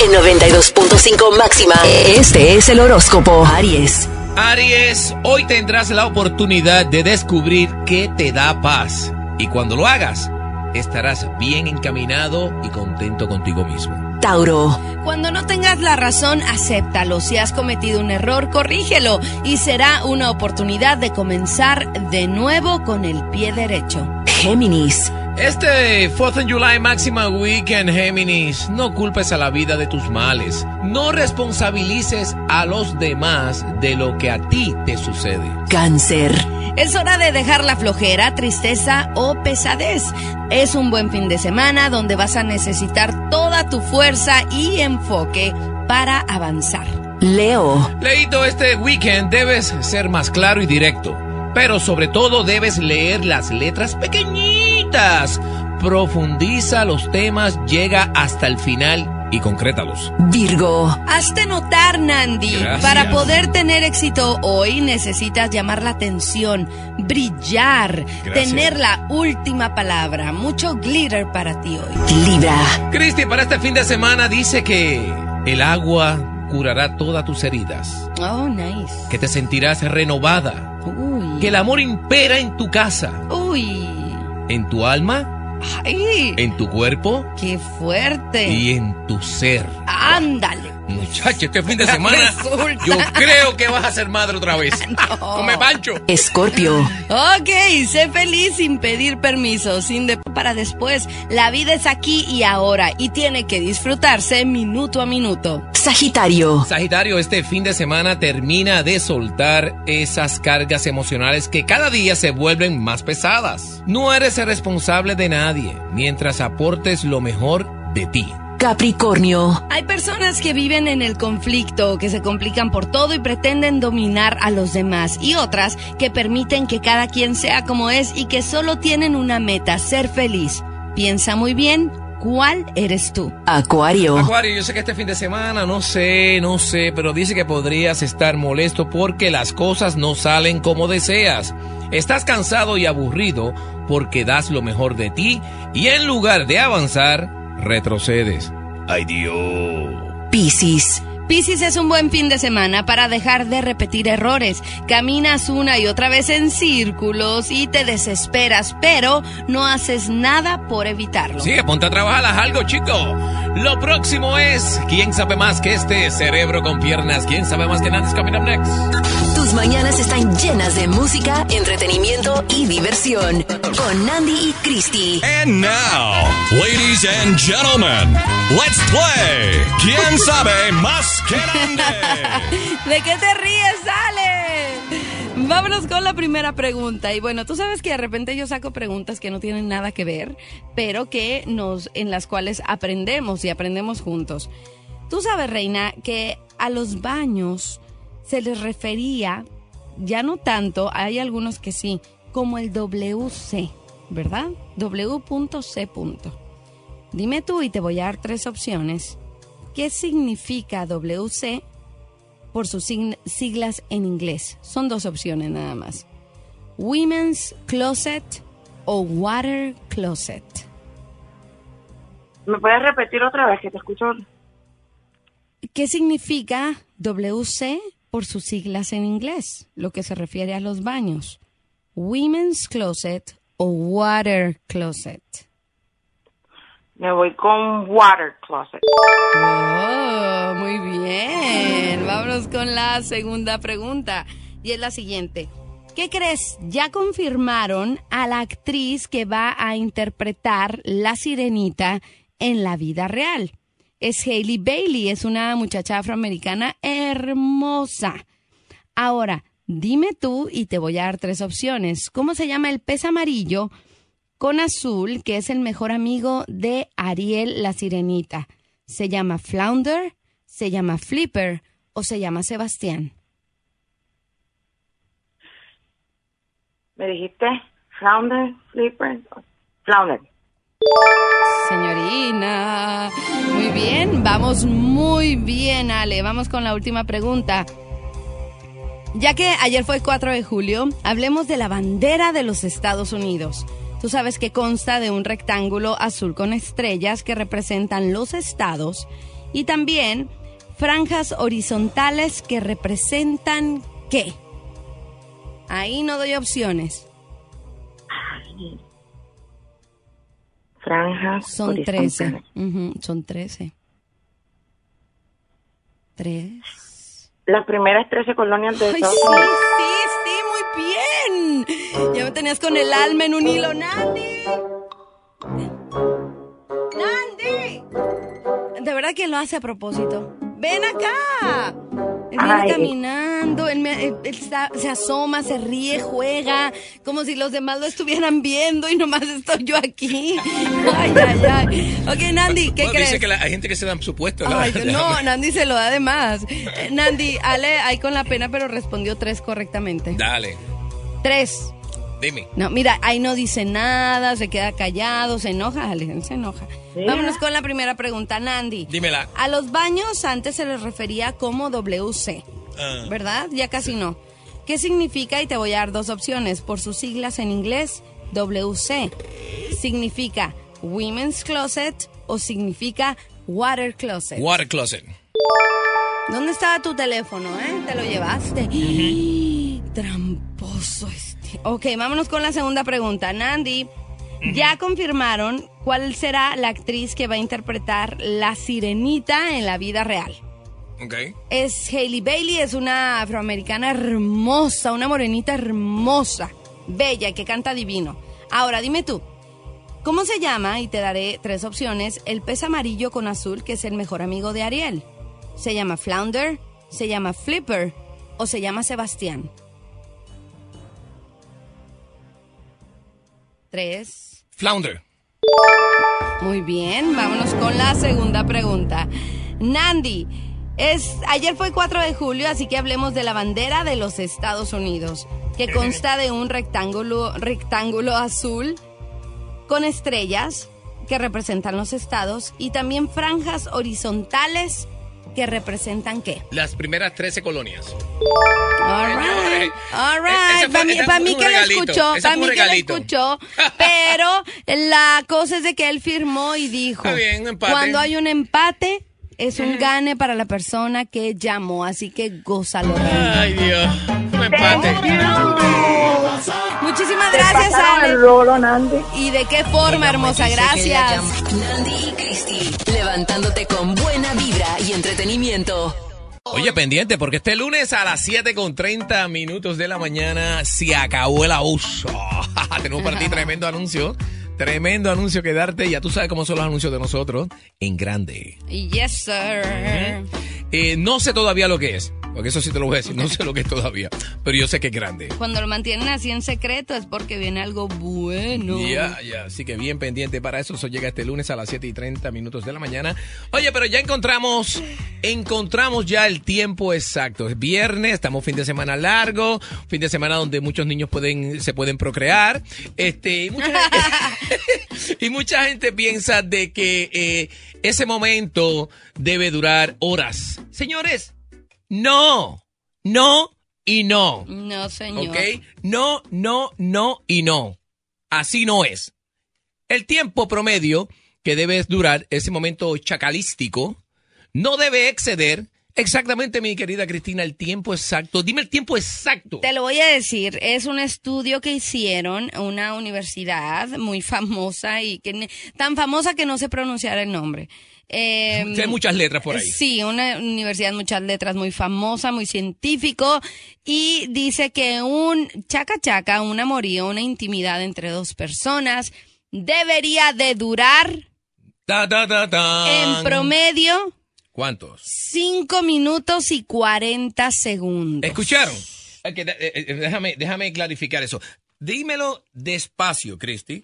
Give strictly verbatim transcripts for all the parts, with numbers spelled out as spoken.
en noventa y dos punto cinco máxima. Este es el horóscopo. Aries. Aries, hoy tendrás la oportunidad de descubrir qué te da paz. Y cuando lo hagas, estarás bien encaminado y contento contigo mismo. Tauro. Cuando no tengas la razón, acéptalo. Si has cometido un error, corrígelo. Y será una oportunidad de comenzar de nuevo con el pie derecho. Géminis. Este fourth of July Máxima Weekend, Géminis, no culpes a la vida de tus males. No responsabilices a los demás de lo que a ti te sucede. Cáncer. Es hora de dejar la flojera, tristeza o pesadez. Es un buen fin de semana donde vas a necesitar toda tu fuerza y enfoque para avanzar. Leo. Leito, este weekend debes ser más claro y directo. Pero sobre todo debes leer las letras pequeñitas. Profundiza los temas, llega hasta el final y concrétalos. Virgo. Hazte notar, Nandi. Gracias. Para poder tener éxito hoy necesitas llamar la atención, brillar, Gracias. tener la última palabra. Mucho glitter para ti hoy. Libra. Cristi, para este fin de semana dice que el agua curará todas tus heridas. Oh, nice. Que te sentirás renovada. Uy. Que el amor impera en tu casa, Uy. en tu alma, Ay. en tu cuerpo Qué fuerte. y en tu ser. Ándale. Muchacho, este fin de semana Resulta. yo creo que vas a ser madre otra vez. No. Come pancho. Escorpio. Ok, sé feliz sin pedir permiso, sin de para después. La vida es aquí y ahora y tiene que disfrutarse minuto a minuto. Sagitario. Sagitario, este fin de semana termina de soltar esas cargas emocionales que cada día se vuelven más pesadas. No eres el responsable de nadie mientras aportes lo mejor de ti. Capricornio. Hay personas que viven en el conflicto, que se complican por todo y pretenden dominar a los demás, y otras que permiten que cada quien sea como es y que solo tienen una meta, ser feliz. Piensa muy bien, ¿cuál eres tú? Acuario. Acuario, yo sé que este fin de semana, no sé, no sé, pero dice que podrías estar molesto porque las cosas no salen como deseas. Estás cansado y aburrido porque das lo mejor de ti y en lugar de avanzar, retrocedes. ¡Ay, Dios! Piscis. Piscis, es un buen fin de semana para dejar de repetir errores. Caminas una y otra vez en círculos y te desesperas, pero no haces nada por evitarlo. Sí, ponte a trabajar, haz algo, chico. Lo próximo es, ¿quién sabe más que este cerebro con piernas? ¿Quién sabe más que Nandy's Coming Up Next? Tus mañanas están llenas de música, entretenimiento y diversión. Con Nandy y Cristi. And now, ladies and gentlemen, let's play ¿Quién sabe más que Nandy? ¿De qué te ríes, Ale? Vámonos con la primera pregunta. Y bueno, tú sabes que de repente yo saco preguntas que no tienen nada que ver, pero que nos, en las cuales aprendemos y aprendemos juntos. Tú sabes, Reina, que a los baños se les refería, ya no tanto, hay algunos que sí, como el W C, ¿verdad? W C. Dime tú y te voy a dar tres opciones. ¿Qué significa W C por sus siglas en inglés? Son dos opciones nada más. Women's Closet o Water Closet. ¿Me puedes repetir otra vez que te escucho? ¿Qué significa W C por sus siglas en inglés? Lo que se refiere a los baños. Women's Closet o Water Closet. Me voy con Water Closet. Oh, muy bien. Vámonos con la segunda pregunta. Y es la siguiente. ¿Qué crees? Ya confirmaron a la actriz que va a interpretar La Sirenita en la vida real. Es Hailey Bailey, es una muchacha afroamericana hermosa. Ahora, dime tú y te voy a dar tres opciones. ¿Cómo se llama el pez amarillo con azul que es el mejor amigo de Ariel la Sirenita? ¿Se llama Flounder, se llama Flipper o se llama Sebastián? ¿Me dijiste Flounder, Flipper? Flounder. Señorina, muy bien, vamos muy bien, Ale. Vamos con la última pregunta. Ya que ayer fue cuatro de julio, hablemos de la bandera de los Estados Unidos. Tú sabes que consta de un rectángulo azul con estrellas que representan los estados Y también franjas horizontales que representan ¿qué? Ahí no doy opciones. Ay. Franjas Son horizontales. trece. Ujú, son trece. Tres. Las primeras trece colonias de Ay, sí, Estados Unidos. sí, sí, muy bien. Ya me tenías con el alma en un hilo, Nandi. Nandi. De verdad que lo hace a propósito. Ven acá. Él viene Ay. caminando, él, me- él- él está- se asoma, se ríe, juega, como si los demás lo estuvieran viendo y nomás estoy yo aquí. Ay, ay, ay. Ok, Nandi, ¿qué Bueno, crees? dice que la, hay gente que se dan su puesto. la- Ay, déjame- no, Nandi se lo da de más. Eh, Nandi, Ale ahí con la pena, pero respondió tres correctamente. Dale, Tres. dime. No, mira, ahí no dice nada, se queda callado, se enoja, Ale, él se enoja. Mira. Vámonos con la primera pregunta, Nandi. Dímela. A los baños antes se les refería como W C, Ah. ¿verdad? Ya casi no. ¿Qué significa? Y te voy a dar dos opciones. Por sus siglas en inglés, W C. ¿Significa Women's Closet o significa Water Closet? Water closet. ¿Dónde estaba tu teléfono, eh? ¿Te lo llevaste? Tramposo este. Ok, vámonos con la segunda pregunta. Nandi, ya confirmaron cuál será la actriz que va a interpretar la sirenita en la vida real. Ok. Es Hailey Bailey, es una afroamericana hermosa, una morenita hermosa, bella, que canta divino. Ahora, dime tú, ¿cómo se llama? Y te daré tres opciones. El pez amarillo con azul, que es el mejor amigo de Ariel. ¿Se llama Flounder? ¿Se llama Flipper? ¿O se llama Sebastián? Tres. Flounder. Muy bien, vámonos con la segunda pregunta. Nandi, es, ayer fue cuatro de julio, así que hablemos de la bandera de los Estados Unidos, que consta de un rectángulo, rectángulo azul con estrellas que representan los estados y también franjas horizontales que representan ¿qué? Las primeras trece colonias. All Señores, right, all ese right. fue- Para mí, ese pa' fue mí un que lo regalito, escuchó, ese para fue mí un que lo regalito. escuchó, pero la cosa es de que él firmó y dijo, Está bien, un empate. cuando hay un empate, es un gane para la persona que llamó, así que gózalo. Ay, Dios. Un empate. Muchísimas Te gracias, pasaron Ale. el rolo, Nandi. ¿Y de qué forma, hermosa? Gracias. Nandi y Cristi, levantándote con buena vibra y entretenimiento. Oye, pendiente, porque este lunes a las siete con treinta minutos de la mañana se acabó el abuso. Tenemos para ti tremendo anuncio. Tremendo anuncio que darte. Ya tú sabes cómo son los anuncios de nosotros. En grande. Yes, sir. Eh, no sé todavía lo que es. Porque eso sí te lo voy a decir. No sé lo que es todavía. Pero yo sé que es grande. Cuando lo mantienen así en secreto es porque viene algo bueno. Ya, ya, así que bien pendiente para eso. Eso llega este lunes a las siete y treinta minutos de la mañana. Oye, pero ya encontramos, encontramos ya el tiempo exacto. Es viernes, estamos fin de semana largo, fin de semana donde muchos niños pueden, se pueden procrear. Este, y mucha gente, y mucha gente piensa de que eh, ese momento debe durar horas. Señores, no, no y no. No, señor. ¿Ok? No, no, no y no. Así no es. El tiempo promedio que debe durar ese momento chacalístico no debe exceder exactamente, mi querida Cristina, el tiempo exacto. Dime el tiempo exacto. Te lo voy a decir, es un estudio que hicieron una universidad muy famosa y que ne- tan famosa que no sé pronunciar el nombre. Eh, Hay muchas letras por ahí. Sí, una universidad, muchas letras, muy famosa, muy científico, y dice que un chaca chaca, un amorío, una intimidad entre dos personas debería de durar Ta, ta, ta, tan. en promedio ¿Cuántos? cinco minutos y cuarenta segundos. ¿Escucharon? Ok, de- eh, eh, déjame, déjame clarificar eso. Dímelo despacio, Cristi.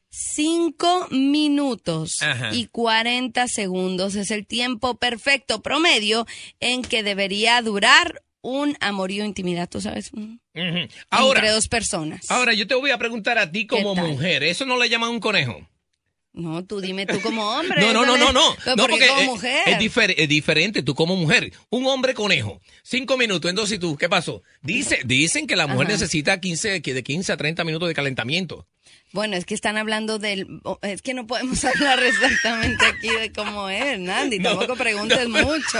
Cinco minutos Ajá. y cuarenta segundos es el tiempo perfecto promedio en que debería durar un amorío, intimidad, tú sabes, Mm. Ujú. Ahora, entre dos personas. ahora yo te voy a preguntar a ti como ¿Qué tal? mujer. ¿Eso no le llaman un conejo? No, tú dime tú como hombre. No, no, no, no, no. Pero No, ¿por qué porque como es, mujer? es difer- es diferente tú como mujer. Un hombre conejo, cinco minutos, entonces tú, ¿qué pasó? Dice, dicen que la mujer Ajá. necesita quince, que de quince a treinta minutos de calentamiento. Bueno, es que están hablando del... Es que no podemos hablar exactamente aquí de cómo es, Nandy. No, Tampoco preguntes no, pero- mucho.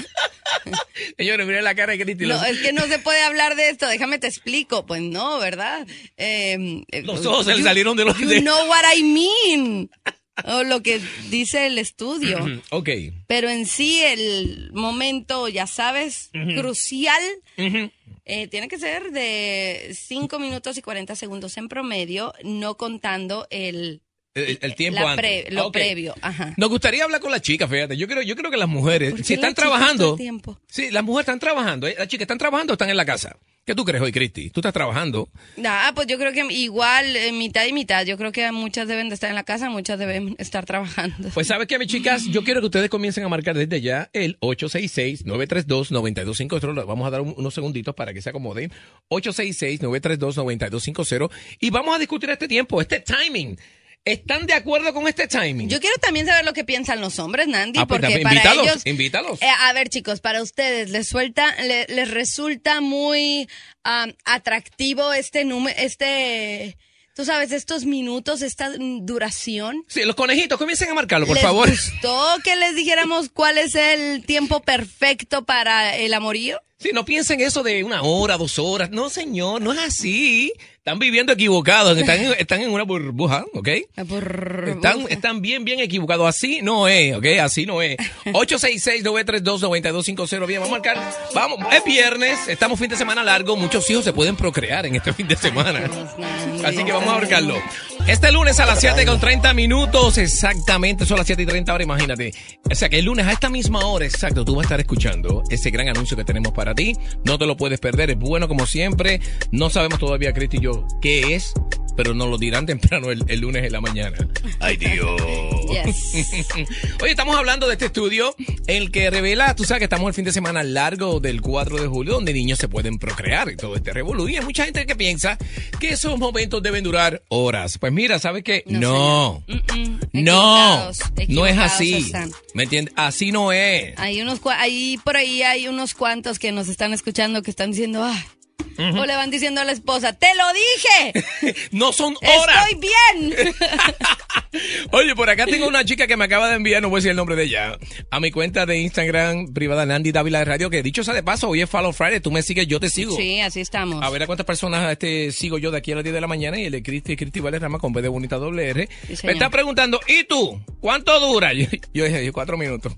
Señores, miren la cara de Cristi. No, es que no se puede hablar de esto. Déjame te explico. Pues no, ¿verdad? Eh, eh, Los ojos se le you- salieron de los... You de- know what I mean. O lo que dice el estudio. Ok. Pero en sí, el momento, ya sabes, crucial, Ujú. eh, tiene que ser de cinco minutos y cuarenta segundos en promedio, no contando el, El, el tiempo la antes. pre- lo Ok. previo. Ajá. Nos gustaría hablar con las chicas, fíjate. Yo creo, yo creo que las mujeres, ¿Por qué si están las chicas todo trabajando, el tiempo? sí, las mujeres están trabajando, ¿eh? Las chicas están trabajando o están en la casa. ¿Qué tú crees hoy, Cristi? Tú estás trabajando. Ah, pues yo creo que igual, eh, mitad y mitad. Yo creo que muchas deben de estar en la casa, muchas deben estar trabajando. Pues sabes que, mis chicas, yo quiero que ustedes comiencen a marcar desde ya el ocho seis seis, nueve tres dos, nueve dos cinco cero. Les vamos a dar un- unos segunditos para que se acomoden. ocho seis seis, nueve tres dos, nueve dos cinco cero. Y vamos a discutir este tiempo, este timing. ¿Están de acuerdo con este timing? Yo quiero también saber lo que piensan los hombres, Nandy, Ah, pues, porque también, para invítalos, ellos... invítalos. Eh, a ver, chicos, para ustedes, ¿les, suelta, le- les resulta muy um, atractivo este número, este... Tú sabes, estos minutos, esta mm, duración? Sí, los conejitos, comiencen a marcarlo, por ¿Les favor. gustó que les dijéramos cuál es el tiempo perfecto para el amorío? Sí, no piensen eso de una hora, dos horas. No, señor, no es así. Están viviendo equivocados, están en, están en una burbuja, ¿ok? Están, están bien, bien equivocados. Así no es, ¿ok? Así no es. ocho seis seis, nueve tres dos, nueve dos cinco cero. Bien, vamos a marcar. Vamos, es viernes, estamos fin de semana largo. Muchos hijos se pueden procrear en este fin de semana. Así que vamos a marcarlo. Este lunes a las siete con treinta minutos, exactamente, son las siete y treinta ahora, imagínate. O sea que el lunes a esta misma hora, exacto, tú vas a estar escuchando ese gran anuncio que tenemos para ti. No te lo puedes perder, es bueno como siempre. No sabemos todavía, Cristi y yo, qué es, pero nos lo dirán temprano el, el lunes en la mañana. Ay, Dios. Yes. Oye, estamos hablando de este estudio, el que revela, tú sabes que estamos el fin de semana largo del cuatro de julio, donde niños se pueden procrear y todo este revolú. Y hay mucha gente que piensa que esos momentos deben durar horas. Pues mira, ¿sabes qué? No. No, señor. Mm-mm. No, Equivocados, no es equivocados así. están. ¿Me entiendes? Así no es. Hay unos cua- ahí por ahí hay unos cuantos que nos están escuchando que están diciendo, ay, o le van diciendo a la esposa, te lo dije, No son horas. estoy bien. Oye, por acá tengo una chica que me acaba de enviar, no voy a decir el nombre de ella, a mi cuenta de Instagram privada Nandy Dávila de Radio, que dicho sea de paso, hoy es Follow Friday, tú me sigues, yo te sigo. Sí, así estamos. A ver a cuántas personas este sigo yo de aquí a las diez de la mañana y el de Cristi, Cristi Valerrama con B de bonita doble R. Sí, Me señor. está preguntando, ¿y tú? ¿Cuánto dura? Yo, yo dije, cuatro minutos.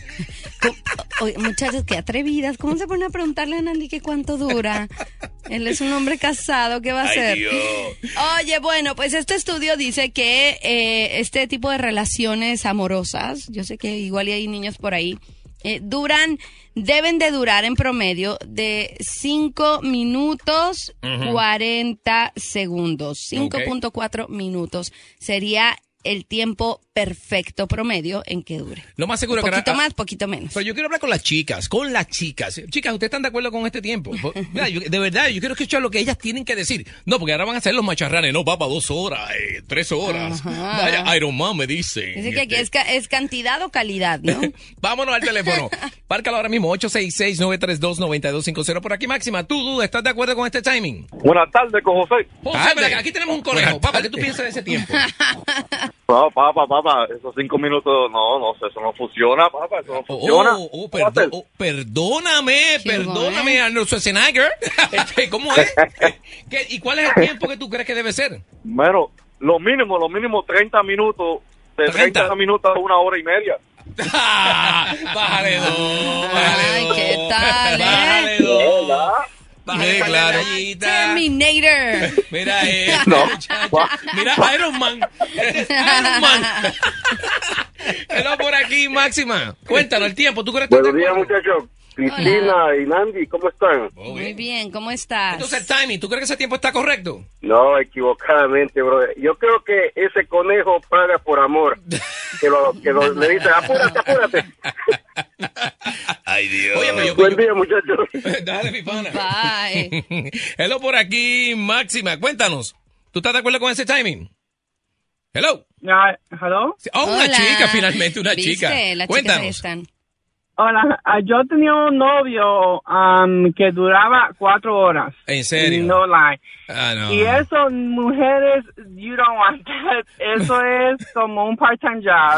Oye, muchachos, qué atrevidas. ¿Cómo se pone a preguntarle a Nandy que cuánto dura? Él es un hombre casado, ¿qué va a hacer? Oye, bueno, pues este estudio dice que eh, este tipo de relaciones amorosas, yo sé que igual y hay niños por ahí, eh, duran, deben de durar en promedio de cinco minutos Ujú. cuarenta segundos. cinco punto cuatro minutos sería el tiempo perfecto promedio en que dure. Lo más seguro que Poquito era- más, poquito menos. Pero yo quiero hablar con las chicas, con las chicas. Chicas, ¿ustedes están de acuerdo con este tiempo? Mira, yo- de verdad, yo quiero escuchar lo que ellas tienen que decir. No, porque ahora van a ser los macharranes. No, papá, dos horas, eh, tres horas. Ajá. Vaya, Iron Man me dice. Dice que aquí es, ca- es cantidad o calidad, ¿no? Vámonos al teléfono. Márcalo ahora mismo, ocho seis seis, nueve tres dos, nueve dos cinco cero. Por aquí, Máxima, ¿tú, Duda, estás de acuerdo con este timing? Buenas tardes, con José. José, Ah, ven acá, aquí tenemos un conejo. Papá, ¿qué tú piensas de ese tiempo? No, papá, papá, esos cinco minutos, no, no sé, eso no funciona, papá, eso no Oh, funciona. oh, oh, ¿Cómo va a perdo- ser? oh, perdóname, Sí, perdóname, bueno. Arnold Schwarzenegger. Este, ¿Cómo es? ¿Qué- ¿Y cuál es el tiempo que tú crees que debe ser? Bueno, lo mínimo, lo mínimo treinta minutos, de treinta. treinta minutos a una hora y media. Bájale dos, bájale Ay, dos. ¿qué tal, eh? Bájale dos. ¿Verdad? Bájale Sí, esa claro. rayita. Terminator. Mira eh, No. muchacha. Mira Iron Man. Este es Iron Man. Hello por aquí, Máxima. Cuéntanos el tiempo. ¿Tú crees que Buenos estás de días, acuerdo? muchachos. Cristina y Nandy, ¿cómo están? Oh, Muy bien. bien, ¿cómo estás? Entonces el timing, ¿tú crees que ese tiempo está correcto? No, equivocadamente, brother. Yo creo que ese conejo paga por amor. Que, lo, que lo- le dice, apúrate, apúrate. Ay, Dios. Oye, pero yo, Buen yo- día, muchachos. Dale, mi pana. Bye. Hello por aquí, Máxima. Cuéntanos. ¿Tú estás de acuerdo con ese timing? Hello. Ya, ¿hello? Oh, una Hola. chica, finalmente, una ¿Viste? chica. Las Cuéntanos. chicas ahí están. Hola, ah, yo tenía un novio um, que duraba cuatro horas. ¿En serio? No lie. Ah, no. Y eso, mujeres, you don't want that. Eso es como un part-time job.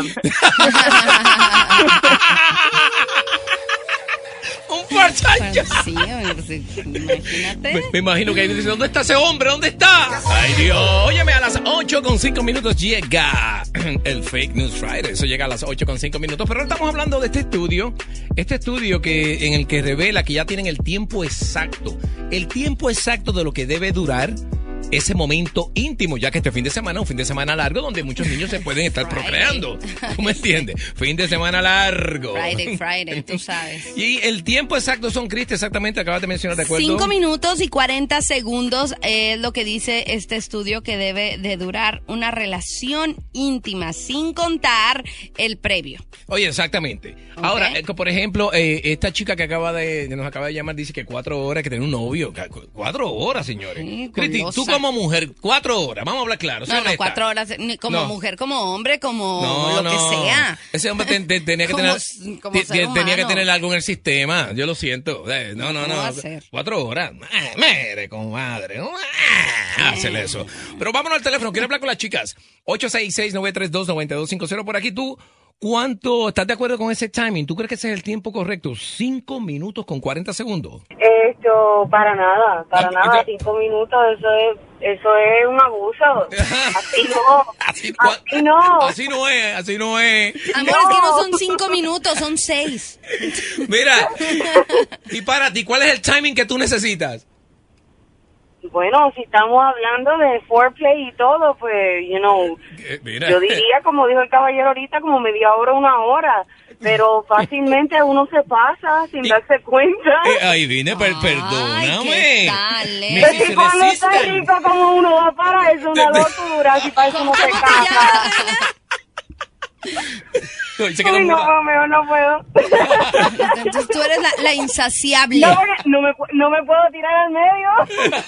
Un part-time Pues sí, oye, pues, imagínate. Me, me imagino que ahí dice, ¿dónde está ese hombre? ¿Dónde está? Ay, Dios. Óyeme, a las ocho con cinco minutos llega el Fake News Friday. Eso llega a las ocho con cinco minutos. Pero ahora estamos hablando de este estudio. Este estudio que en el que revela que ya tienen el tiempo exacto. El tiempo exacto de lo que debe durar ese momento íntimo, ya que este fin de semana es un fin de semana largo donde muchos niños se pueden estar Friday. procreando. ¿Tú me entiendes? Fin de semana largo. Friday, Friday, tú sabes. Y el tiempo exacto son, Cristi, exactamente, acabas de mencionar, ¿de acuerdo? Cinco minutos y cuarenta segundos es lo que dice este estudio que debe de durar una relación íntima, sin contar el previo. Oye, exactamente. Ok. Ahora, eh, por ejemplo, eh, esta chica que acaba de que nos acaba de llamar dice que cuatro horas que tiene un novio. Ca- cu- Cuatro horas, señores. Sí, Cristi, golosa. tú como mujer, cuatro horas. Vamos a hablar claro. sé No, no, honesta. cuatro horas, ni como No. mujer, como hombre, como No, lo no. que sea. Ese hombre ten- ten- tenía que Como tener s- como te- ser te- tenía que humano. tener algo en el sistema. Yo lo siento. Eh, No, no, ¿Cómo no. va a ser? Cuatro horas. Ah, Mere, comadre. Ah, Hácele eso. Pero vámonos al teléfono. Quiero hablar con las chicas. ocho seis seis, nueve tres dos, nueve dos cinco cero por aquí. Tú, ¿cuánto estás de acuerdo con ese timing? ¿Tú crees que ese es el tiempo correcto? Cinco minutos con cuarenta segundos. Esto, para nada, para Ah, nada, ya. cinco minutos, eso es, eso es un abuso. Así no, Así, así no. Así no es, así no es. Amor, es que no son cinco minutos, son seis. Mira, y para ti, ¿cuál es el timing que tú necesitas? Bueno, si estamos hablando de foreplay y todo, pues, you know, Eh, Mira. yo diría, como dijo el caballero ahorita, como media hora, una hora. Pero fácilmente uno se pasa sin Y- darse cuenta. Eh, ahí vine, per- Ay, perdóname. ¿qué tal, eh? Me Es hiciste que cuando está resistir. rico, como uno va para eso, una locura, si para eso no se casa. No, se quedó Uy, muda. no, mejor no puedo. Entonces tú eres la, la insaciable. No, porque no me, pu- no me puedo tirar al medio.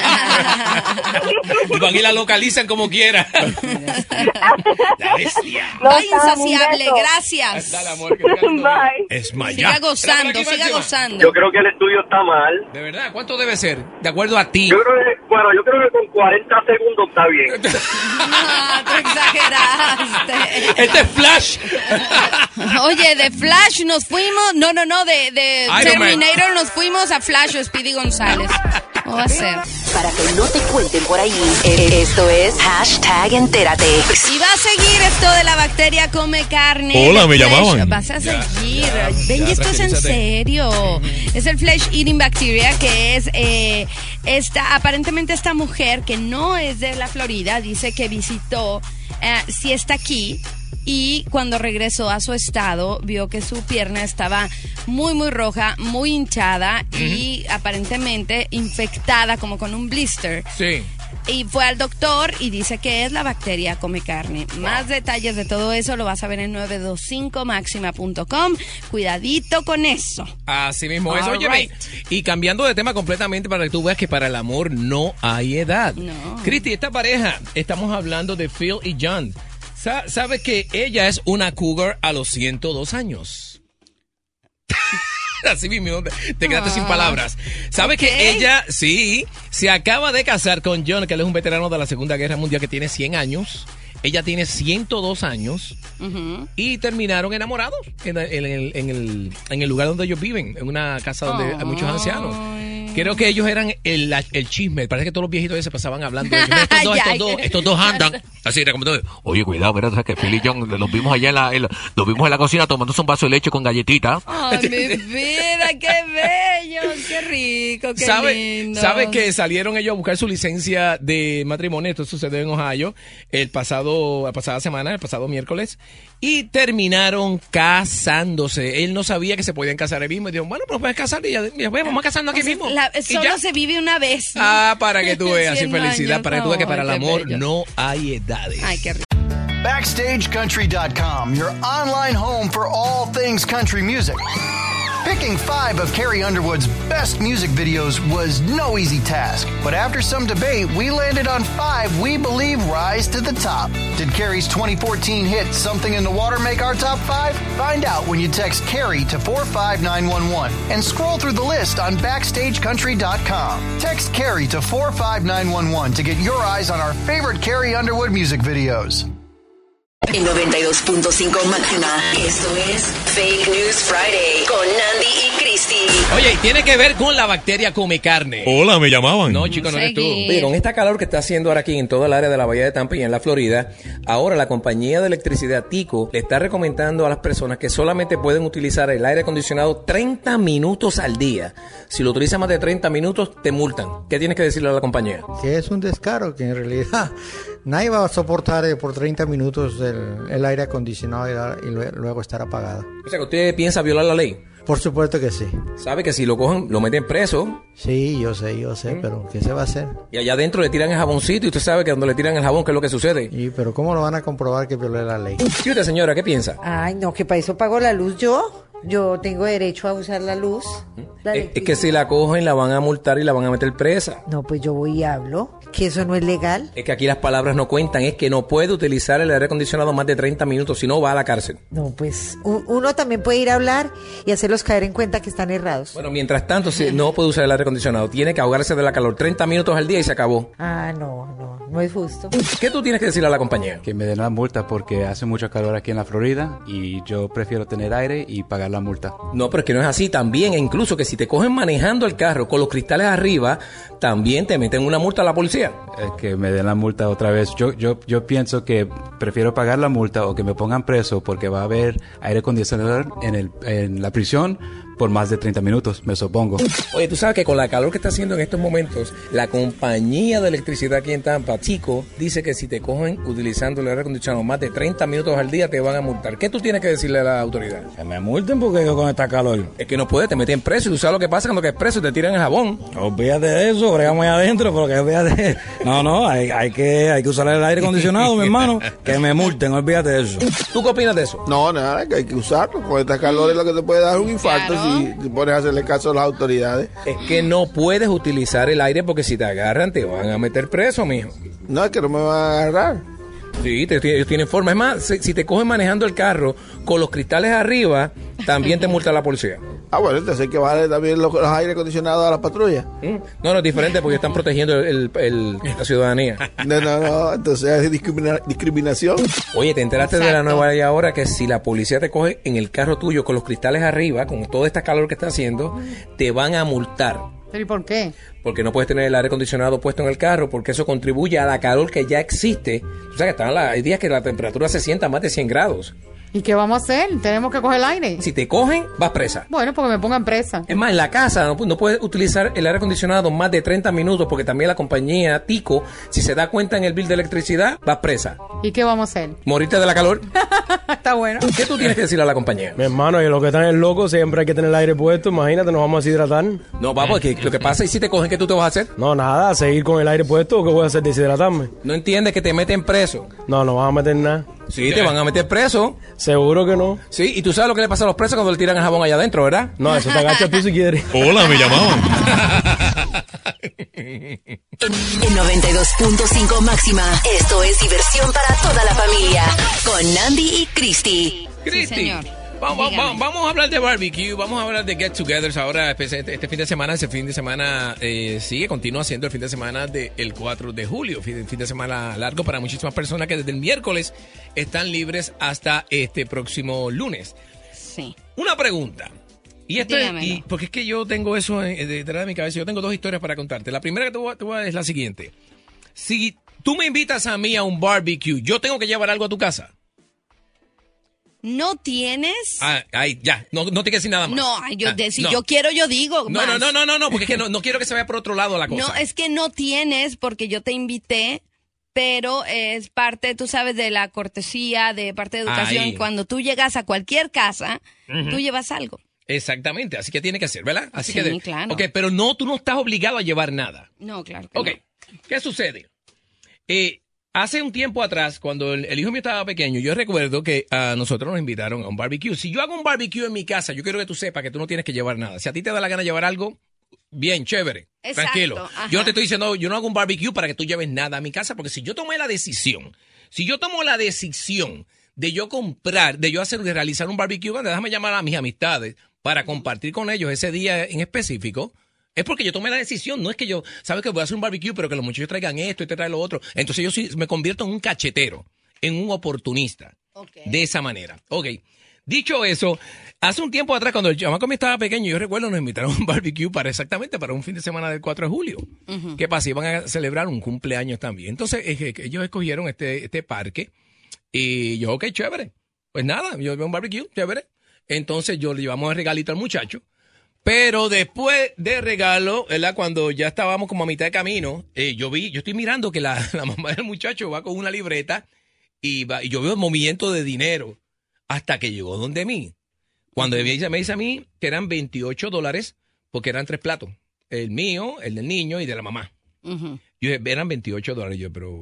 Y van y la localizan como quiera. La bestia. No, Ay, está, un insaciable, beso. gracias. Dale, amor, que tengas un día. Bye. Es Maya. Siga gozando, Espera, por aquí, siga Máxima. gozando. Yo creo que el estudio está mal. De verdad, ¿cuánto debe ser? De acuerdo a ti. Yo creo que, bueno, yo creo que con cuarenta segundos está bien. Ah, tú exageraste. Este es Flash. Oye, de Flash nos fuimos. No, no, no, de, de Iron Man. Terminator nos fuimos a Flash o Speedy González. ¿Cómo va a ser? Para que no te cuenten por ahí, eh, esto es hashtag entérate. Y va a seguir esto de la bacteria come carne. Hola, de me flesh. llamaban. Vas a seguir. ya, Ven, ya, esto es en tranquilízate. serio. Es el flesh eating bacteria, que es eh, esta, aparentemente esta mujer que no es de la Florida, dice que visitó, eh, sí está aquí. Y cuando regresó a su estado, vio que su pierna estaba muy, muy roja, muy hinchada y aparentemente infectada, como con un blister. Sí. Y fue al doctor y dice que es la bacteria come carne. Más detalles de todo eso lo vas a ver en nueve dos cinco máxima punto com. Cuidadito con eso. Así mismo es. All Oye, right. y cambiando de tema completamente para que tú veas que para el amor no hay edad. No. Cristi, esta pareja, estamos hablando de Phil y John. Sa- ¿Sabes que ella es una cougar a los ciento dos años? Así mismo, te quedaste Ah. sin palabras. ¿Sabes Ok. que ella, sí, se acaba de casar con John, que él es un veterano de la Segunda Guerra Mundial que tiene cien años? Ella tiene ciento dos años Ujú. y terminaron enamorados en el, en el, en el, en el lugar donde ellos viven, en una casa donde hay muchos ancianos. Ay. Creo que ellos eran el, la- el chisme. Parece que todos los viejitos se pasaban hablando de ellos. Mira, estos, dos, Ya, estos, ya. dos, estos dos andan. Así era como todo. Oye, cuidado, mira, sabes que Phil y John los vimos allá en la, en la- los vimos en la cocina tomándose un vaso de leche con galletitas. Ay, mi vida, qué bello, qué rico, qué ¿Sabe, lindo. ¿Sabe que salieron ellos a buscar su licencia de matrimonio? Esto sucedió en Ohio el pasado, la pasada semana, el pasado miércoles, y terminaron casándose. Él no sabía que se podían casar ahí mismo y dijo, bueno, pues puedes casar y ya, ya, pues, vamos a casarnos aquí O sea, mismo. la- Y solo ya. se vive una vez. ¿no? Ah, para que tú veas, sin cien felicidad, años. para que tú veas que para el Ay, qué amor bello. no hay edades. Ay, qué rico. Backstage Country dot com, your online home for all things country music. Picking five of Carrie Underwood's best music videos was no easy task, but after some debate, we landed on five we believe rise to the top. Did Carrie's twenty fourteen hit Something in the Water make our top five? Find out when you text Carrie to four five nine one one and scroll through the list on backstage country dot com. Text Carrie to four five nine one one to get your eyes on our favorite Carrie Underwood music videos. En noventa y dos punto cinco máxima, esto es Fake News Friday con Nandi y Christy. Oye, y tiene que ver con la bacteria come carne. Hola, me llamaban. No, chico, no eres tú. Oye, con esta calor que está haciendo ahora aquí en toda el área de la Bahía de Tampa y en la Florida, ahora la compañía de electricidad Tico le está recomendando a las personas que solamente pueden utilizar el aire acondicionado treinta minutos al día. Si lo utilizas más de treinta minutos, te multan. ¿Qué tienes que decirle a la compañía? Que es un descaro, que en realidad nadie va a soportar por treinta minutos el, el aire acondicionado y, y luego estar apagado. O sea, que usted piensa violar la ley. Por supuesto que sí. ¿Sabe que si lo cogen, lo meten preso? Sí, yo sé, yo sé, ¿Mm? Pero ¿qué se va a hacer? Y allá adentro le tiran el jaboncito y usted sabe que cuando le tiran el jabón, ¿qué es lo que sucede? Sí, pero ¿cómo lo van a comprobar que violé la ley? ¿Y usted, señora, qué piensa? Ay, no, que para eso pago la luz yo. Yo tengo derecho a usar la luz. La es, es que si la cogen, la van a multar y la van a meter presa. No, pues yo voy y hablo. Que eso no es legal. Es que aquí las palabras no cuentan. Es que no puede utilizar el aire acondicionado más de treinta minutos, si no va a la cárcel. No, pues uno también puede ir a hablar y hacerlos caer en cuenta que están errados. Bueno, mientras tanto, si no puede usar el aire acondicionado. Tiene que ahogarse de la calor treinta minutos al día y se acabó. Ah, no, no, no es justo. ¿Qué tú tienes que decirle a la compañía? Que me den la multa porque hace mucho calor aquí en la Florida y yo prefiero tener aire y pagar la multa. No, pero es que no es así. También, e incluso que si te cogen manejando el carro con los cristales arriba, también te meten una multa a la policía. Es que me den la multa otra vez. Yo, yo, yo pienso que prefiero pagar la multa o que me pongan preso porque va a haber aire acondicionador en, el, en la prisión por más de treinta minutos, me supongo. Oye, tú sabes que con la calor que está haciendo en estos momentos, la compañía de electricidad aquí en Tampa, Tico, dice que si te cogen utilizando el aire acondicionado más de treinta minutos al día, te van a multar. ¿Qué tú tienes que decirle a la autoridad? Que me multen porque yo con esta calor. Es que no puedes, te meten preso y tú sabes lo que pasa cuando caes preso y te tiran el jabón. Olvídate de eso, bregamos ahí adentro, pero que olvídate. No, no, hay, hay, que, hay que usar el aire acondicionado, mi hermano, que me multen, olvídate de eso. ¿Tú qué opinas de eso? No, nada, que hay que usarlo. Con esta calor es lo que te puede dar un infarto. Claro. Si te pones a hacerle caso a las autoridades. Es que no puedes utilizar el aire porque si te agarran te van a meter preso, mijo. No, es que no me van a agarrar. Sí, te, ellos tienen forma. Es más, si, si te cogen manejando el carro con los cristales arriba, también te multa la policía. Ah, bueno, entonces hay que bajarle también los, los aire acondicionados a la patrulla. ¿Mm? No, no, es diferente porque están protegiendo el, el, el, la ciudadanía. No, no, no, entonces es discrimina, discriminación. Oye, ¿te enteraste Exacto. de la nueva ley ahora que si la policía te coge en el carro tuyo con los cristales arriba, con toda esta calor que está haciendo, te van a multar? ¿Pero y por qué? Porque no puedes tener el aire acondicionado puesto en el carro, porque eso contribuye a la calor que ya existe. O sea, que están la, hay días que la temperatura se sienta a más de cien grados. ¿Y qué vamos a hacer? Tenemos que coger el aire. Si te cogen, vas presa. Bueno, porque me pongan presa. Es más, en la casa no, no puedes utilizar el aire acondicionado más de treinta minutos, porque también la compañía Tico, si se da cuenta en el bill de electricidad, vas presa. ¿Y qué vamos a hacer? Morirte de la calor. Está bueno. ¿Qué tú tienes que decirle a la compañía? Mi hermano, y los que están en loco siempre hay que tener el aire puesto. Imagínate, nos vamos a deshidratar. No, vamos, que lo que pasa es si te cogen, ¿qué tú te vas a hacer? No, nada, seguir con el aire puesto. ¿O qué voy a hacer? Deshidratarme. ¿No entiendes que te meten preso? No, no van a meter nada. Sí, te van a meter preso. Seguro que no. Sí, y tú sabes lo que le pasa a los presos cuando le tiran el jabón allá adentro, ¿verdad? No, eso te agachas tú si quieres. Hola, me llamaban. En noventa y dos punto cinco máxima, esto es diversión para toda la familia. Con Nandi y Christy. Christy. Sí, señor. Vamos, vamos, vamos a hablar de barbecue, vamos a hablar de get-togethers ahora, este fin de semana, ese fin de semana eh, sigue, continúa siendo el fin de semana del cuatro de julio, fin, fin de semana largo para muchísimas personas que desde el miércoles están libres hasta este próximo lunes. Sí. Una pregunta, y esto es, y, porque es que yo tengo eso detrás de mi cabeza, yo tengo dos historias para contarte. La primera que te voy, a, te voy a es la siguiente: si tú me invitas a mí a un barbecue, ¿yo tengo que llevar algo a tu casa? ¿No tienes? Ah, ay, ya, no, no te que decir nada más. No, yo, ah, de, si no. yo quiero, yo digo No, más. no, no, no, no, no, porque es que no, no quiero que se vaya por otro lado la cosa. No, es que no tienes porque yo te invité, pero es parte, tú sabes, de la cortesía, de parte de educación. Ay. Cuando tú llegas a cualquier casa, uh-huh. tú llevas algo. Exactamente, así que tiene que ser, ¿verdad? Así sí, que de, claro. Ok, pero no, tú no estás obligado a llevar nada. No, claro que Ok, no. ¿Qué sucede? Eh... hace un tiempo atrás, cuando el, el hijo mío estaba pequeño, yo recuerdo que a nosotros nos invitaron a un barbecue. Si yo hago un barbecue en mi casa, yo quiero que tú sepas que tú no tienes que llevar nada. Si a ti te da la gana llevar algo, bien, chévere, Exacto, tranquilo. ajá. Yo no te estoy diciendo, yo no hago un barbecue para que tú lleves nada a mi casa, porque si yo tomé la decisión, si yo tomo la decisión de yo comprar, de yo hacer, de realizar un barbecue, bueno, déjame llamar a mis amistades para compartir con ellos ese día en específico, es porque yo tomé la decisión, no es que yo, sabes que voy a hacer un barbecue, pero que los muchachos traigan esto y te traen lo otro. Entonces yo sí me convierto en un cachetero, en un oportunista. Okay. De esa manera. Ok. Dicho eso, hace un tiempo atrás, cuando el chamaco me estaba pequeño, yo recuerdo, nos invitaron a un barbecue para exactamente para un fin de semana del cuatro de julio. Uh-huh. ¿Qué pasa? Iban a celebrar un cumpleaños también. Entonces, eh, ellos escogieron este, este parque y yo, ok, chévere. Pues nada, yo veo un barbecue, chévere. Entonces, yo le llevamos el regalito al muchacho. Pero después de regalo, ¿verdad? Cuando ya estábamos como a mitad de camino, eh, yo vi, yo estoy mirando que la, la mamá del muchacho va con una libreta y, va, y yo veo el movimiento de dinero hasta que llegó donde mí. Cuando me dice, me dice a mí que eran veintiocho dólares porque eran tres platos. El mío, el del niño y de la mamá. Uh-huh. Yo dije, eran veintiocho dólares. Yo, pero...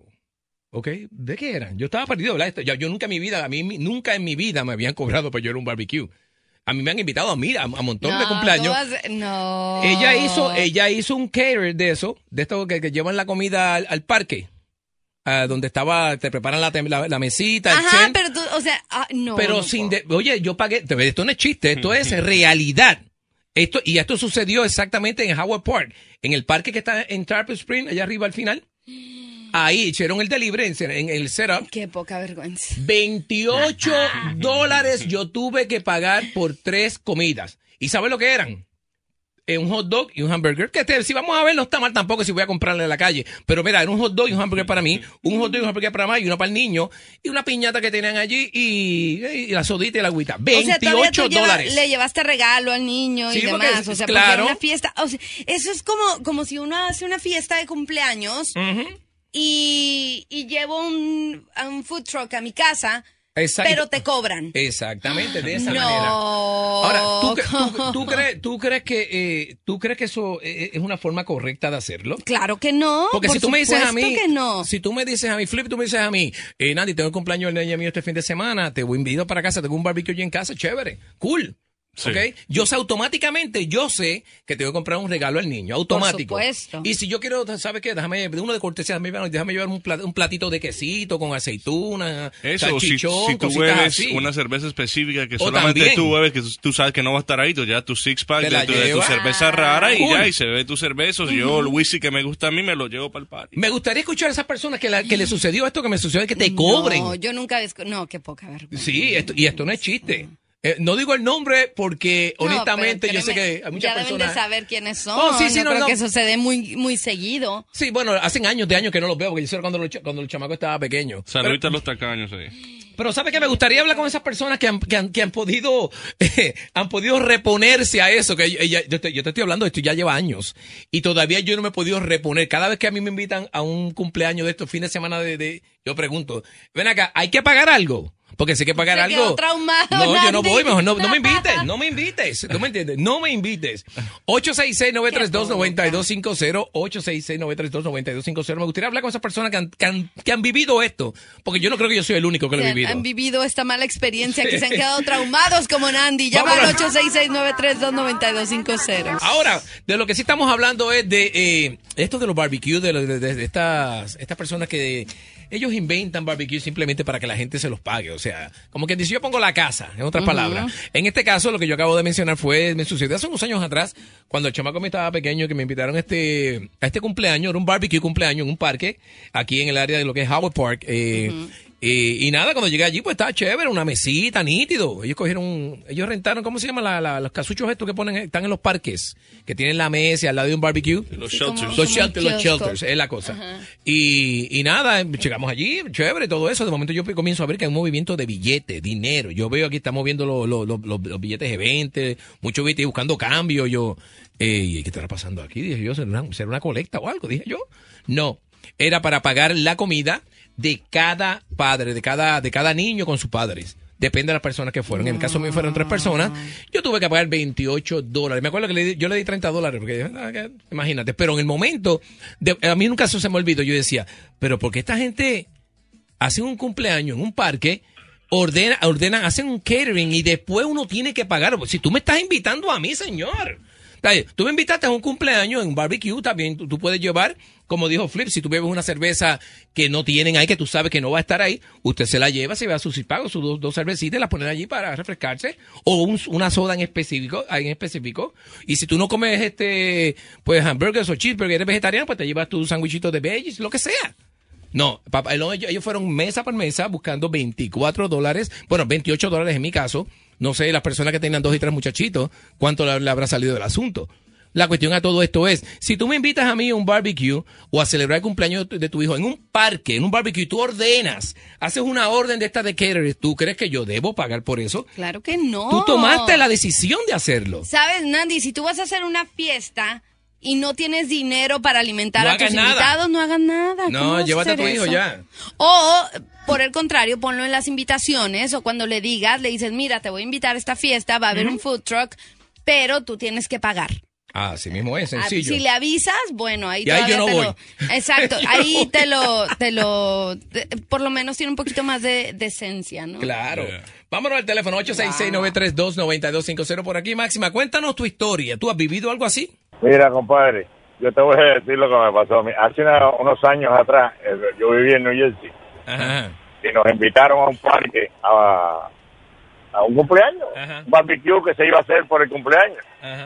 Ok, ¿de qué eran? Yo estaba perdido, ¿verdad? Yo, yo nunca en mi vida, a mí nunca en mi vida me habían cobrado para yo ir a un barbecue. A mí me han invitado a mí, a, a montón no, de cumpleaños. Vas, no. Ella hizo, ella hizo un cater de eso, de esto que, que llevan la comida al, al parque. Uh, donde estaba, te preparan la, la, la mesita. Ajá, el pero tú, o sea, ah, no. Pero no sin, de, oye, yo pagué, esto no es chiste, esto es realidad. Esto, y esto sucedió exactamente en Howard Park, en el parque que está en Tarpon Spring, allá arriba al final. Ahí hicieron el delivery en, en el setup. Qué poca vergüenza. veintiocho dólares yo tuve que pagar por tres comidas. ¿Y sabes lo que eran? Eh, un hot dog y un hamburger. Que te, si vamos a ver, no está mal tampoco si voy a comprarle en la calle. Pero mira, era un hot dog y un hamburger para mí, un hot dog y un hamburger para mamá y uno para el niño, y una piñata que tenían allí y, y la sodita y la agüita. veintiocho o sea, dólares. Lleva, le llevaste regalo al niño sí, y demás. Es, o sea, claro. porque era una fiesta. O sea, eso es como, como si uno hace una fiesta de cumpleaños uh-huh. y, y llevo un, un food truck a mi casa. Exacto. Pero te cobran. Exactamente, de esa no. manera. Ahora, ¿tú, tú, tú, crees, tú, crees que, eh, ¿tú crees que eso es una forma correcta de hacerlo? Claro que no. Porque por si tú me dices a mí, que no. si tú me dices a mí, Flip, tú me dices a mí, eh, Nandy, tengo el cumpleaños del niño mío este fin de semana, te voy invito para casa, tengo un barbecue allí en casa, chévere, cool. Sí. ¿Okay? Yo sé automáticamente, yo sé que tengo que comprar un regalo al niño, automático. Por supuesto. Y si yo quiero, ¿sabes qué? Déjame, uno de cortesía, déjame, déjame llevar un, plat, un platito de quesito con aceituna, eso, si, si tú bebes así. Una cerveza específica que o solamente también, tú bebes, que tú sabes que no va a estar ahí, tú ya tu six pack de tu, de tu cerveza rara ah, y cool. ya, y se bebe tu cerveza. Uh-huh. Yo el whisky que me gusta a mí me lo llevo para el party. Me gustaría escuchar a esas personas que, la, que le sucedió esto, que me sucedió, que te cobren. No, yo nunca, no, qué poca vergüenza. Sí, esto, y esto no es chiste. Eh, no digo el nombre porque no, honestamente créeme, yo sé que hay muchas ya personas... deben de saber quiénes son. Oh, sí, sí, yo no, creo no. que eso se dé muy, muy seguido. Sí, bueno, hacen años de años que no los veo porque yo sé cuando, lo, cuando el chamaco estaba pequeño. Saludita a los tacaños ahí. Pero ¿sabe qué? Me gustaría hablar con esas personas que han, que han, que han podido eh, han podido reponerse a eso. Que ella, yo, te, yo te estoy hablando de esto ya lleva años y todavía yo no me he podido reponer. Cada vez que a mí me invitan a un cumpleaños de estos fines de semana de, de yo pregunto, ven acá, ¿hay que pagar algo? Porque si hay que pagar Se algo. Traumado, no, Nandy. yo no voy, mejor no, no me invites, no me invites, no me entiendes, no me invites. ocho seis seis, nueve tres dos, nueve dos cinco cero, ocho seis seis, nueve tres dos, nueve dos cinco cero. Me gustaría hablar con esas personas que han, que han, que han vivido esto, porque yo no creo que yo soy el único que lo he vivido. Han vivido esta mala experiencia, que se han quedado traumados como Nandy. Llama al ocho seis seis, nueve tres dos, nueve dos cinco cero. Ahora, de lo que sí estamos hablando es de eh, esto de los barbecues, de, de, de, de estas, estas personas que... Ellos inventan barbecue simplemente para que la gente se los pague. O sea, como que dice, yo pongo la casa, en otras uh-huh. palabras. En este caso, lo que yo acabo de mencionar fue, me sucedió hace unos años atrás, cuando el chamaco me estaba pequeño, que me invitaron a este, a este cumpleaños, era un barbecue cumpleaños en un parque, aquí en el área de lo que es Howard Park. Eh, uh-huh. Y, y nada, cuando llegué allí, pues estaba chévere, una mesita, nítido. Ellos cogieron, un, ellos rentaron, ¿cómo se llama? La, la, los casuchos estos que ponen, están en los parques, que tienen la mesa al lado de un barbecue. Los shelters. Los shelters, los shelters, es la cosa. Uh-huh. Y, y nada, llegamos allí, chévere, todo eso. De momento yo comienzo a ver que hay un movimiento de billetes, dinero. Yo veo aquí, estamos viendo los, los, los, los, los billetes de veinte, muchos billetes buscando cambio. Yo, eh, ¿qué estará pasando aquí? Dije yo, ¿será una, ¿será una colecta o algo? Dije yo. No, era para pagar la comida de cada padre, de cada, de cada niño con sus padres. depende de las personas que fueron. En el caso mío fueron tres personas, yo tuve que pagar veintiocho dólares. Me acuerdo que le di, yo le di treinta dólares, porque ah, imagínate, pero en el momento, de, a mí nunca se me olvidó, yo decía, pero ¿por qué esta gente hace un cumpleaños en un parque, ordena, ordenan, hacen un catering y después uno tiene que pagar? Si tú me estás invitando a mí, señor. Tú me invitaste a un cumpleaños en un barbecue, también tú, tú puedes llevar, como dijo Flip, si tú bebes una cerveza que no tienen ahí, que tú sabes que no va a estar ahí, usted se la lleva, se va a sus pagos, sus dos, dos cervecitas, las ponen allí para refrescarse, o un, una soda en específico, en específico, y si tú no comes este, pues hamburgers o cheeseburgers, eres vegetariano, pues te llevas tu sándwichito de veggies, lo que sea. No, papá, ellos fueron mesa por mesa buscando veinticuatro dólares, bueno, veintiocho dólares en mi caso. No sé, las personas que tenían dos y tres muchachitos, cuánto le, le habrá salido del asunto. La cuestión a todo esto es, si tú me invitas a mí a un barbecue o a celebrar el cumpleaños de tu, de tu hijo en un parque, en un barbecue, tú ordenas, haces una orden de esta de catering, ¿tú crees que yo debo pagar por eso? Claro que no. Tú tomaste la decisión de hacerlo. ¿Sabes, Nandi? Si tú vas a hacer una fiesta y no tienes dinero para alimentar no a tus nada. invitados, no hagas nada. No, llévate a tu hijo eso? ya. O, por el contrario, ponlo en las invitaciones o cuando le digas, le dices, mira, te voy a invitar a esta fiesta, va a haber uh-huh. un food truck, pero tú tienes que pagar. Ah, así mismo es, sencillo. Si le avisas, bueno, ahí, y ahí yo no te voy. Lo, exacto, ahí te lo, te lo, te, por lo menos tiene un poquito más de decencia, ¿no? Claro. Yeah. Vámonos al teléfono ocho seis seis, nueve tres dos, nueve dos cinco cero por aquí. Máxima, cuéntanos tu historia. ¿Tú has vivido algo así? Mira, compadre, yo te voy a decir lo que me pasó a mí. Hace una, unos años atrás, yo vivía en New Jersey. Ajá. Y nos invitaron a un parque, a, a un cumpleaños, Ajá. un barbecue que se iba a hacer por el cumpleaños. Ajá.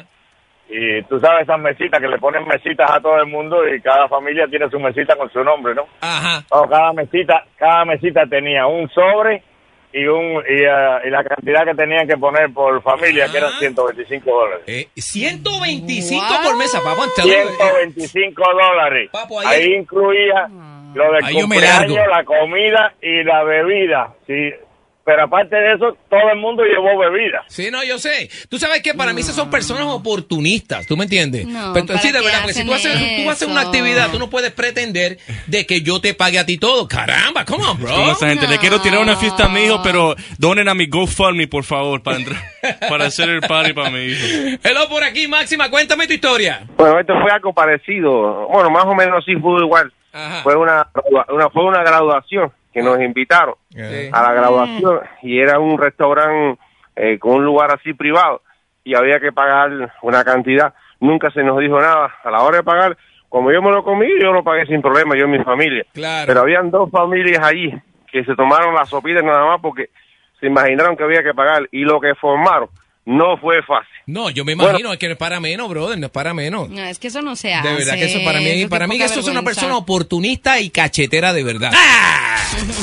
Y tú sabes esas mesitas que le ponen mesitas a todo el mundo y cada familia tiene su mesita con su nombre, ¿no? Ajá. No, cada mesita, cada mesita tenía un sobre y un y, uh, y la cantidad que tenían que poner por familia, Ajá. que eran ciento veinticinco dólares. Eh, ciento veinticinco wow. por mesa, papá. ciento veinticinco dólares. Papo, ahí, ahí incluía lo del ahí cumpleaños, la comida y la bebida. Sí. Pero aparte de eso, todo el mundo llevó bebida. Sí, no, yo sé. Tú sabes que para no. mí esas son personas oportunistas, ¿tú me entiendes? No, Pero sí, de verdad, porque si tú haces, tú haces una actividad, tú no puedes pretender de que yo te pague a ti todo. Caramba, come on, bro. Como esa gente, no. le quiero tirar una fiesta a mi hijo, pero donen a mi GoFundMe, por favor, para entrar, para hacer el party para mi hijo. Hello, por aquí, Máxima, cuéntame tu historia. Bueno, esto fue algo parecido. Bueno, más o menos sí fue igual. Ajá. Fue una, una, fue una graduación que nos invitaron sí. a la graduación y era un restaurante eh, con un lugar así privado y había que pagar una cantidad. Nunca se nos dijo nada. A la hora de pagar, como yo me lo comí, yo lo pagué sin problema, yo y mi familia. Claro. Pero habían dos familias allí que se tomaron las sopitas nada más porque se imaginaron que había que pagar y lo que formaron no fue fácil. No, yo me imagino, bueno, es que no es para menos, brother, no es para menos. No, es que eso no se hace. De verdad que eso para mí, para mí que eso es una persona oportunista y cachetera de verdad. ¡Ah!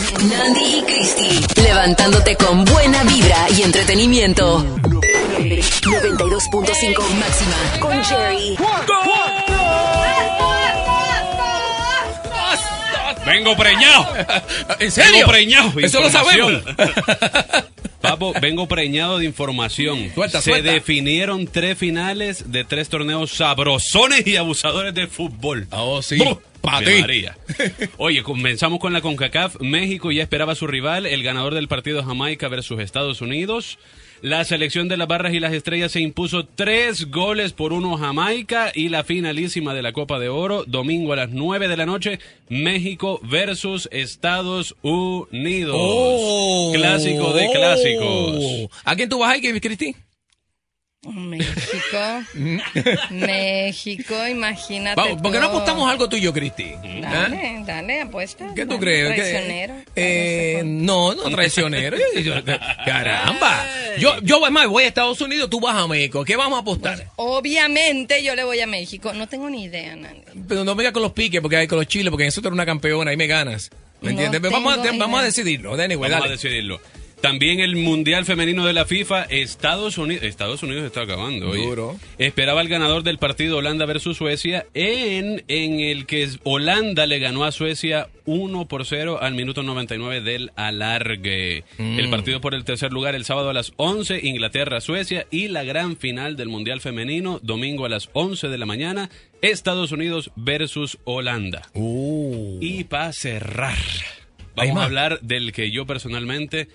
Nandi y Cristi, levantándote con buena vibra y entretenimiento. noventa y dos punto cinco máxima con Jerry. Vengo preñado. ¿En serio? Vengo preñado. Eso lo sabemos. Papo, vengo preñado de información. Suelta, Se suelta. definieron tres finales de tres torneos sabrosones y abusadores de fútbol. Oh, sí. ¡Bum! Pa' de ti. María. Oye, comenzamos con la CONCACAF. México ya esperaba a su rival, el ganador del partido Jamaica versus Estados Unidos. La selección de las Barras y las Estrellas se impuso tres goles por uno Jamaica y la finalísima de la Copa de Oro, domingo a las nueve de la noche, México versus Estados Unidos. Oh, Clásico de oh. clásicos. ¿A quién tú vas ahí, Cristi? México. México, imagínate. Vamos, ¿por qué no apostamos algo tú y yo, Cristi? Dale, ¿Eh? dale, apuesta. ¿Qué tú dale, crees? Traicionero. Eh, no, no, traicionero. Caramba. Yo, yo además voy a Estados Unidos, tú vas a México. ¿Qué vamos a apostar? Pues, obviamente yo le voy a México. No tengo ni idea, Nandi. Pero no me digas con los piques, porque hay con los chiles, porque en eso tú eres una campeona, ahí me ganas. ¿Me entiendes? No vamos, a, tengo vamos a idea. decidirlo. Anyway, Vamos dale. a decidirlo. También el Mundial Femenino de la FIFA, Estados Unidos, Estados Unidos está acabando, oye. Duro. Esperaba el ganador del partido Holanda versus Suecia, en, en el que Holanda le ganó a Suecia uno por cero al minuto noventa y nueve del alargue. Mm. El partido por el tercer lugar el sábado a las once, Inglaterra-Suecia, y la gran final del Mundial Femenino, domingo a las once de la mañana, Estados Unidos versus Holanda. Uh. Y para cerrar, vamos a hablar del que yo personalmente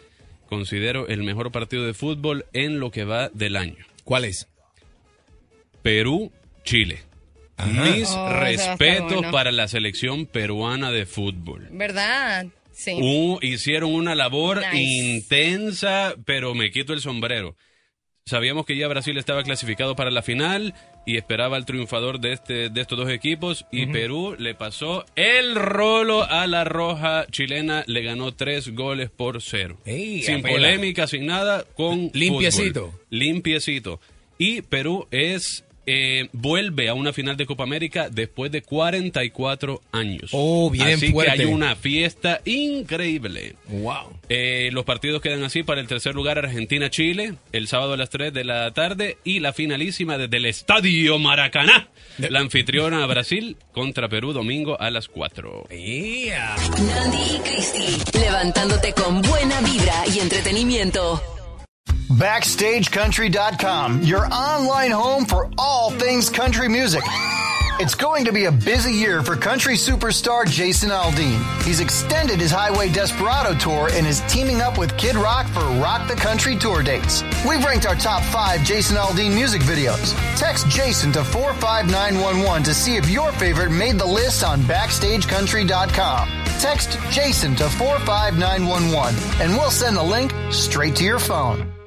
considero el mejor partido de fútbol en lo que va del año. ¿Cuál es? Perú-Chile. Ajá. Mis Oh, ese va a estar respetos bueno. para la selección peruana de fútbol. ¿Verdad? Sí. Uh, hicieron una labor Nice. intensa, pero me quito el sombrero. Sabíamos que ya Brasil estaba clasificado para la final y esperaba al triunfador de este de estos dos equipos y Ujú. Perú le pasó el rolo a la roja chilena, le ganó tres goles por cero. Ey, sin apela. polémica, sin nada, con Limpiecito. fútbol. Limpiecito. Y Perú es eh, vuelve a una final de Copa América después de cuarenta y cuatro años. Oh, bien Así fuerte. que hay una fiesta increíble. Wow. Eh, los partidos quedan así para el tercer lugar Argentina-Chile, el sábado a las tres de la tarde y la finalísima desde el Estadio Maracaná, la anfitriona a Brasil contra Perú domingo a las cuatro. Yeah. Nandi y Cristi, levantándote con buena vibra y entretenimiento. Backstage Country dot com, your online home for all things country music. It's going to be a busy year for country superstar Jason Aldean. He's extended his Highway Desperado tour and is teaming up with Kid Rock for Rock the Country tour dates. We've ranked our top five Jason Aldean music videos. Text Jason to four five nine one one to see if your favorite made the list on Backstage Country dot com. Text Jason to four five nine one one and we'll send the link straight to your phone.